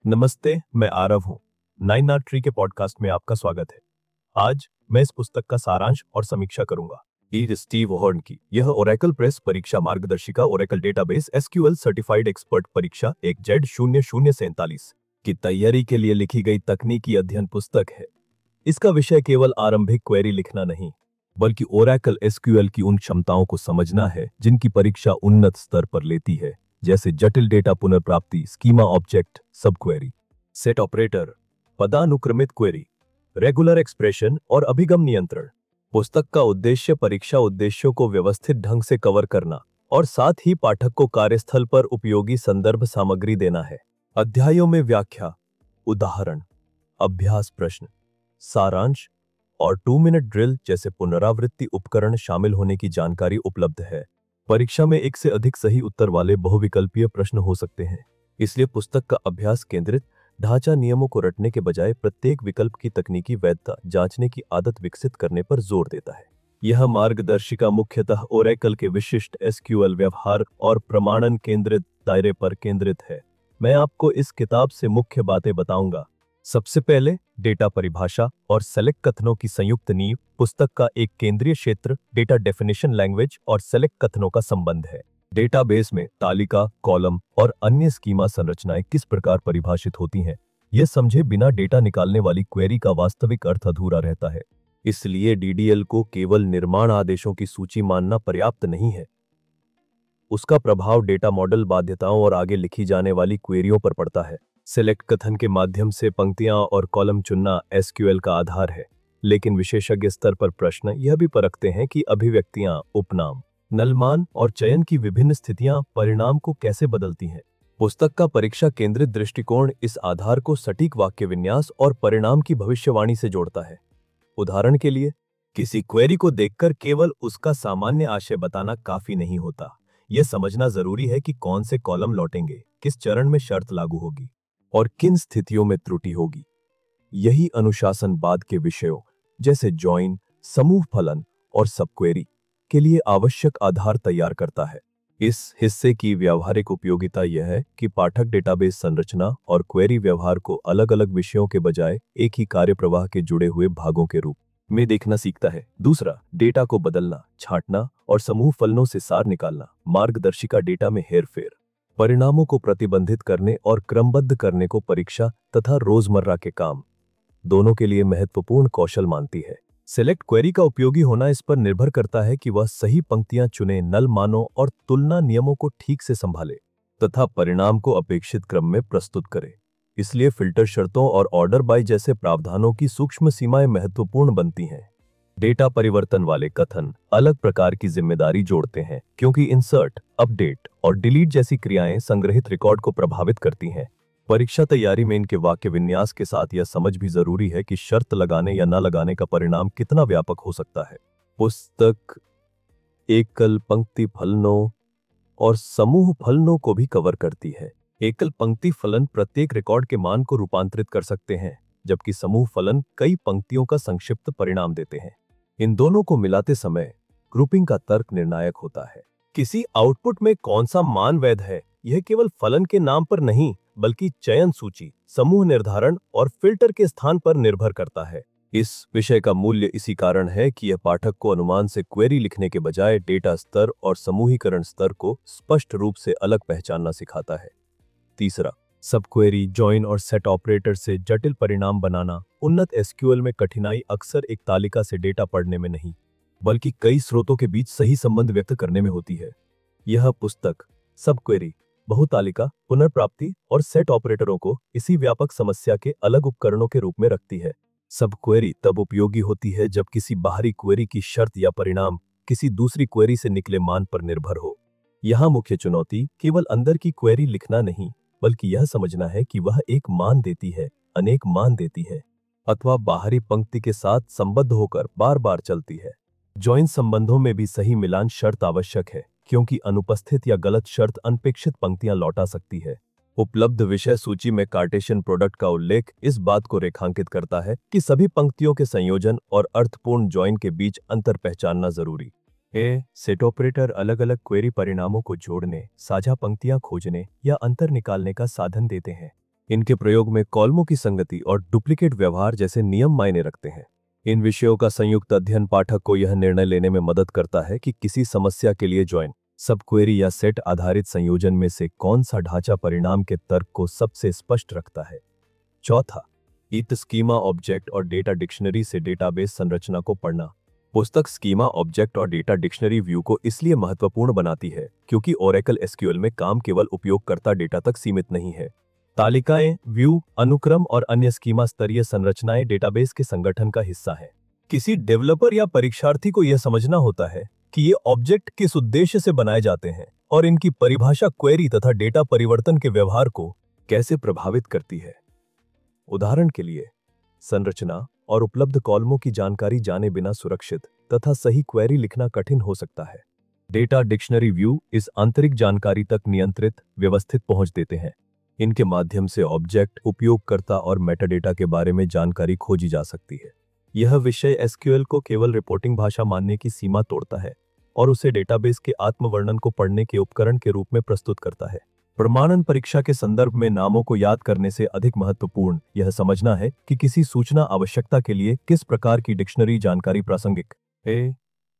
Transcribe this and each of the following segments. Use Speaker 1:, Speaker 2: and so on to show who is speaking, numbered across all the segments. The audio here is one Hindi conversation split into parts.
Speaker 1: नमस्ते, मैं आरव हूँ। नाइन आर ट्री के पॉडकास्ट में आपका स्वागत है। आज मैं इस पुस्तक का सारांश और समीक्षा करूंगा। स्टीव हॉर्न की यह ओरेकल प्रेस परीक्षा मार्गदर्शिका Oracle database SQL certified expert परीक्षा 1Z0047 की तैयारी के लिए लिखी गई तकनीकी अध्ययन पुस्तक है। इसका विषय केवल आरंभिक क्वेरी लिखना नहीं, बल्कि ओरेकल एसक्यूएल की उन क्षमताओं को समझना है जिनकी परीक्षा उन्नत स्तर पर लेती है, जैसे जटिल डेटा पुनर्प्राप्ति, schema object, subquery, set operator, पदानुक्रमित क्वेरी, रेगुलर एक्सप्रेशन और अभिगम नियंत्रण। पुस्तक का उद्देश्य परीक्षा उद्देश्यों को व्यवस्थित ढंग से कवर करना और साथ ही पाठक को कार्यस्थल पर उपयोगी संदर्भ सामग्री देना है। अध्यायों में व्याख्या, उदाहरण, अभ्यास प्रश्न, सारांश और 2 मिनट ड्रिल जैसे पुनरावृत्ति उपकरण शामिल होने की जानकारी उपलब्ध है। परीक्षा में एक से अधिक सही उत्तर वाले बहुविकल्पीय प्रश्न हो सकते हैं, इसलिए पुस्तक का अभ्यास केंद्रित ढांचा नियमों को रटने के बजाय प्रत्येक विकल्प की तकनीकी वैधता जांचने की आदत विकसित करने पर जोर देता है। यह मार्गदर्शिका मुख्यतः ओरेकल के विशिष्ट एसक्यूएल व्यवहार और प्रमाणन केंद्रित दायरे पर केंद्रित है। मैं आपको इस किताब से मुख्य बातें बताऊंगा। सबसे पहले डेटा परिभाषा और सेलेक्ट कथनों की संयुक्त नींव। पुस्तक का एक केंद्रीय क्षेत्र डेटा डेफिनेशन लैंग्वेज और सेलेक्ट कथनों का संबंध है। डेटाबेस में तालिका, कॉलम और अन्य स्कीमा संरचनाएं किस प्रकार परिभाषित होती हैं, यह समझे बिना डेटा निकालने वाली क्वेरी का वास्तविक अर्थ अधूरा रहता है। इसलिए डीडीएल को केवल निर्माण आदेशों की सूची मानना पर्याप्त नहीं है। उसका प्रभाव डेटा मॉडल बाध्यताओं और आगे लिखी जाने वाली क्वेरियों पर पड़ता है। सेलेक्ट कथन के माध्यम से पंक्तियां और कॉलम चुनना एसक्यूएल का आधार है, लेकिन विशेषज्ञ स्तर पर प्रश्न यह भी परखते हैं कि अभिव्यक्तियां, उपनाम, नलमान और चयन की विभिन्न स्थितियां परिणाम को कैसे बदलती हैं। पुस्तक का परीक्षा केंद्रित दृष्टिकोण इस आधार को सटीक वाक्य विन्यास और परिणाम की भविष्यवाणी से जोड़ता है। उदाहरण के लिए, किसी क्वेरी को देखकर केवल उसका सामान्य आशय बताना काफी नहीं होता। यह समझना जरूरी है कि कौन से कॉलम लौटेंगे, किस चरण में शर्त लागू होगी और किन स्थितियों में त्रुटि होगी। यही अनुशासन बाद के विषयों जैसे जॉइन, समूह फलन और सबक्वेरी के लिए आवश्यक आधार तैयार करता है। इस हिस्से की व्यावहारिक उपयोगिता यह है कि पाठक डेटाबेस संरचना और क्वेरी व्यवहार को अलग अलग विषयों के बजाय एक ही कार्यप्रवाह के जुड़े हुए भागों के रूप में देखना सीखता है। दूसरा, डेटा को बदलना, छांटना और समूह फलनों से सार निकालना। मार्गदर्शिका डेटा में हेरफेर, परिणामों को प्रतिबंधित करने और क्रमबद्ध करने को परीक्षा तथा रोजमर्रा के काम दोनों के लिए महत्वपूर्ण कौशल मानती है। सेलेक्ट क्वेरी का उपयोगी होना इस पर निर्भर करता है कि वह सही पंक्तियां चुने, नल मानों और तुलना नियमों को ठीक से संभाले तथा परिणाम को अपेक्षित क्रम में प्रस्तुत करे। इसलिए फिल्टर शर्तों और ऑर्डर बाय जैसे प्रावधानों की सूक्ष्म सीमाएं महत्वपूर्ण बनती हैं। डेटा परिवर्तन वाले कथन अलग प्रकार की जिम्मेदारी जोड़ते हैं, क्योंकि इंसर्ट, अपडेट और डिलीट जैसी क्रियाएं संग्रहित रिकॉर्ड को प्रभावित करती हैं। परीक्षा तैयारी में इनके वाक्य विन्यास के साथ यह समझ भी जरूरी है कि शर्त लगाने या न लगाने का परिणाम कितना व्यापक हो सकता है। पुस्तक एकल पंक्ति फलनों और समूह फलनों को भी कवर करती है। एकल पंक्ति फलन प्रत्येक रिकॉर्ड के मान को रूपांतरित कर सकते हैं, जबकि समूह फलन कई पंक्तियों का संक्षिप्त परिणाम देते हैं। इन दोनों को मिलाते समय ग्रुपिंग का तर्क निर्णायक होता है। किसी आउटपुट में कौन सा मान वैध है, यह केवल फलन के नाम पर नहीं, बल्कि चयन सूची, समूह निर्धारण और फिल्टर के स्थान पर निर्भर करता है। इस विषय का मूल्य इसी कारण है कि यह पाठक को अनुमान से क्वेरी लिखने के बजाय डेटा स्तर और समूहीकरण स्तर को स्पष्ट रूप से अलग पहचानना सिखाता है। तीसरा, सब क्वेरी, जॉइन और सेट ऑपरेटर से जटिल परिणाम बनाना। उन्नत एसक्यूएल में कठिनाई अक्सर एक तालिका से डेटा पढ़ने में नहीं, बल्कि कई स्रोतों के बीच सही संबंध व्यक्त करने में होती है। यह पुस्तक सब क्वेरी, बहुतालिका, पुनर्प्राप्ति और सेट ऑपरेटरों को इसी व्यापक समस्या के अलग उपकरणों के रूप में रखती है। सब क्वेरी तब उपयोगी होती है जब किसी बाहरी क्वेरी की शर्त या परिणाम किसी दूसरी क्वेरी से निकले मान पर निर्भर हो। यहाँ मुख्य चुनौती केवल अंदर की क्वेरी लिखना नहीं, बल्कि यह समझना है कि वह एक मान देती है, अनेक मान देती है, अथवा बाहरी पंक्ति के साथ संबद्ध होकर बार बार चलती है। जॉइन संबंधों में भी सही मिलान शर्त आवश्यक है, क्योंकि अनुपस्थित या गलत शर्त अनपेक्षित पंक्तियां लौटा सकती है। उपलब्ध विषय सूची में कार्टेशियन प्रोडक्ट का उल्लेख इस बात को रेखांकित करता है कि सभी पंक्तियों के संयोजन और अर्थपूर्ण जॉइन के बीच अंतर पहचानना जरूरी है। सेट ऑपरेटर अलग अलग क्वेरी परिणामों को जोड़ने, साझा पंक्तियां खोजने या अंतर निकालने का साधन देते हैं। इनके प्रयोग में कॉलमों की संगति और डुप्लीकेट व्यवहार जैसे नियम मायने रखते हैं। इन विषयों का संयुक्त अध्ययन पाठक को यह निर्णय लेने में मदद करता है कि किसी समस्या के लिए जॉइन, सब क्वेरी या सेट आधारित संयोजन में से कौन सा ढांचा परिणाम के तर्क को सबसे स्पष्ट रखता है। चौथा, ईथ स्कीमा ऑब्जेक्ट और डेटा डिक्शनरी से डेटाबेस संरचना को पढ़ना। पुस्तक स्कीमा ऑब्जेक्ट और डेटा डिक्शनरी व्यू को इसलिए महत्वपूर्ण बनाती है क्योंकि ओरेकल एसक्यूएल में काम केवल उपयोगकर्ता डेटा तक सीमित नहीं है। तालिकाएं, व्यू, अनुक्रम और अन्य स्कीमा स्तरीय संरचनाएं डेटाबेस के संगठन का हिस्सा हैं। किसी डेवलपर या परीक्षार्थी को यह समझना होता है कि ये ऑब्जेक्ट किस उद्देश्य से बनाए जाते हैं और इनकी परिभाषा क्वेरी तथा डेटा परिवर्तन के व्यवहार को कैसे प्रभावित करती है। उदाहरण के लिए, संरचना और उपलब्ध कॉलमों की जानकारी जाने बिना सुरक्षित तथा सही क्वेरी लिखना कठिन हो सकता है। डेटा डिक्शनरी व्यू इस आंतरिक जानकारी तक नियंत्रित, व्यवस्थित पहुंच देते हैं। इनके माध्यम से ऑब्जेक्ट, उपयोगकर्ता और मेटाडेटा के बारे में जानकारी खोजी जा सकती है। यह विषय एसक्यूएल को केवल रिपोर्टिंग भाषा मानने की सीमा तोड़ता है और उसे डेटाबेस के आत्मवर्णन को पढ़ने के उपकरण के रूप में प्रस्तुत करता है। प्रमाणन परीक्षा के संदर्भ में नामों को याद करने से अधिक महत्वपूर्ण यह समझना है कि किसी सूचना आवश्यकता के लिए किस प्रकार की डिक्शनरी जानकारी प्रासंगिक है।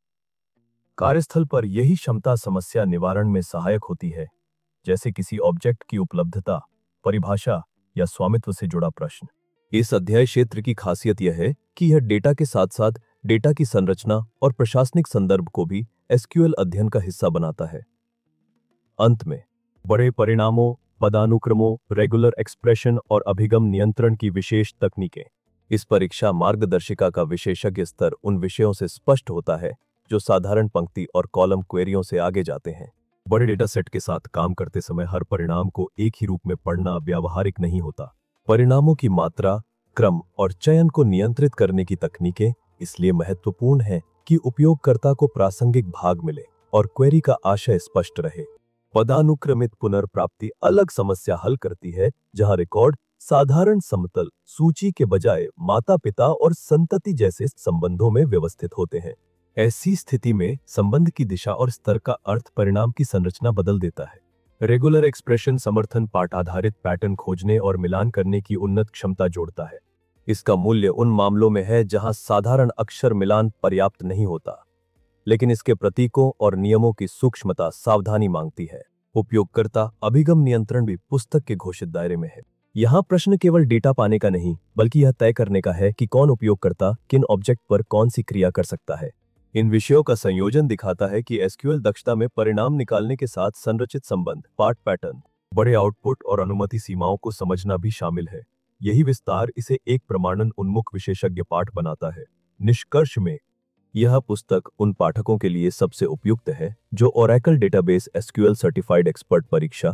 Speaker 1: कार्यस्थल पर यही क्षमता समस्या निवारण में सहायक होती है, जैसे किसी ऑब्जेक्ट की उपलब्धता, परिभाषा या स्वामित्व से जुड़ा प्रश्न। इस अध्याय क्षेत्र की खासियत यह है कि यह डेटा के साथ साथ डेटा की संरचना और प्रशासनिक संदर्भ को भी एसक्यूएल अध्ययन का हिस्सा बनाता है। अंत में, बड़े परिणामों, पदानुक्रमों, रेगुलर एक्सप्रेशन और अभिगम नियंत्रण की विशेष तकनीकें। इस परीक्षा मार्गदर्शिका का विशेषज्ञ स्तर उन विषयों से स्पष्ट होता है जो साधारण पंक्ति और कॉलम क्वेरियों से आगे जाते हैं। बड़े डेटा सेट के साथ काम करते समय हर परिणाम को एक ही रूप में पढ़ना व्यावहारिक नहीं होता। परिणामों की मात्रा, क्रम और चयन को नियंत्रित करने की तकनीकें इसलिए महत्वपूर्ण हैं कि उपयोगकर्ता को प्रासंगिक भाग मिले और क्वेरी का आशय स्पष्ट रहे। पदानुक्रमित पुनर्प्राप्ति अलग समस्या हल करती है, जहां रिकॉर्ड साधारण समतल सूची के बजाय माता पिता और संतति जैसे संबंधों में व्यवस्थित होते हैं। ऐसी स्थिति में संबंध की दिशा और स्तर का अर्थ परिणाम की संरचना बदल देता है। रेगुलर एक्सप्रेशन समर्थन पाठ आधारित पैटर्न खोजने और मिलान करने की उन्नत क्षमता जोड़ता है। इसका मूल्य उन मामलों में है जहां साधारण अक्षर मिलान पर्याप्त नहीं होता, लेकिन इसके प्रतीकों और नियमों की सूक्ष्मता सावधानी मांगती है। उपयोगकर्ता अभिगम नियंत्रण भी पुस्तक के घोषित दायरे में है। यहाँ प्रश्न केवल डेटा पाने का नहीं, बल्कि यह तय करने का है कि कौन उपयोगकर्ता किन ऑब्जेक्ट पर कौन सी क्रिया कर सकता है। इन विषयों का संयोजन दिखाता है कि एसक्यूएल दक्षता में परिणाम निकालने के साथ संरचित संबंध, पार्ट पैटर्न, बड़े आउटपुट और अनुमति सीमाओं को समझना भी शामिल है। यही विस्तार इसे एक प्रमाणन उन्मुख विशेषज्ञ पाठ बनाता है। निष्कर्ष में, यह पुस्तक उन पाठकों के लिए सबसे उपयुक्त है जो Oracle database SQL certified expert परीक्षा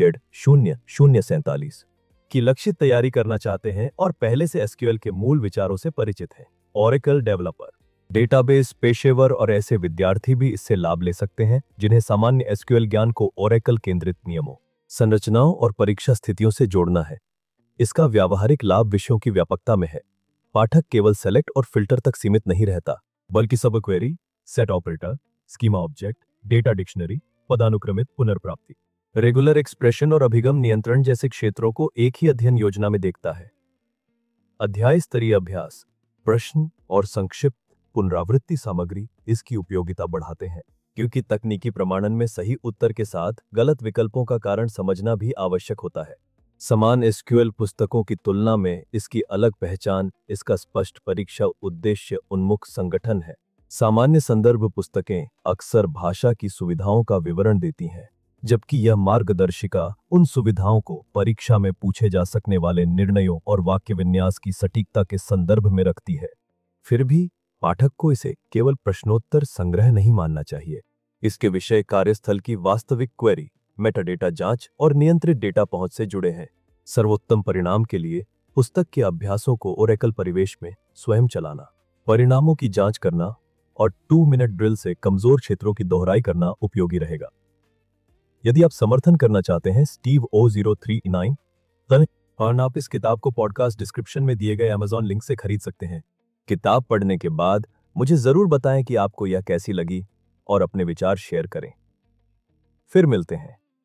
Speaker 1: 1Z0047 की लक्षित तैयारी करना चाहते हैं और पहले से एसक्यूएल के मूल विचारों से परिचित हैं। ओरेकल डेवलपर, डेटाबेस पेशेवर और ऐसे विद्यार्थी भी इससे लाभ ले सकते हैं जिन्हें सामान्य एसक्यूएल ज्ञान को ओरेकल केंद्रित नियमों, संरचनाओं और परीक्षा स्थितियों से जोड़ना है। इसका व्यावहारिक लाभ विषयों की व्यापकता में है। पाठक केवल सेलेक्ट और फिल्टर तक सीमित नहीं रहता, बल्कि subquery, set operator, schema object, data dictionary, पदानुक्रमित पुनर्प्राप्ति, रेगुलर एक्सप्रेशन और अभिगम नियंत्रण जैसे क्षेत्रों को एक ही अध्ययन योजना में देखता है। अध्याय स्तरीय अभ्यास, प्रश्न और संक्षिप्त पुनरावृत्ति सामग्री इसकी उपयोगिता बढ़ाते हैं, क्योंकि तकनीकी प्रमाणन में सही उत्तर के साथ गलत विकल्पों का कारण समझना भी आवश्यक होता है। समान एसक्यूएल पुस्तकों की तुलना में इसकी अलग पहचान इसका स्पष्ट परीक्षा उद्देश्य उन्मुख संगठन है। सामान्य संदर्भ पुस्तकें अक्सर भाषा की सुविधाओं का विवरण देती हैं, जबकि यह मार्गदर्शिका उन सुविधाओं को परीक्षा में पूछे जा सकने वाले निर्णयों और वाक्य विन्यास की सटीकता के संदर्भ में रखती है। फिर भी पाठक को इसे केवल प्रश्नोत्तर संग्रह नहीं मानना चाहिए। इसके विषय कार्यस्थल की वास्तविक क्वेरी, मेटाडेटा जांच और नियंत्रित डेटा पहुंच से जुड़े हैं। सर्वोत्तम परिणाम के लिए पुस्तक के अभ्यासों को ओरेकल परिवेश में स्वयं चलाना, परिणामों की जांच करना और 2 मिनट ड्रिल से कमजोर क्षेत्रों की दोहराई करना उपयोगी रहेगा। यदि आप समर्थन करना चाहते हैं स्टीव O039 और आप इस किताब को पॉडकास्ट डिस्क्रिप्शन में दिए गए अमेज़न लिंक से खरीद सकते हैं। किताब पढ़ने के बाद मुझे जरूर बताएं कि आपको यह कैसी लगी और अपने विचार शेयर करें। फिर मिलते हैं।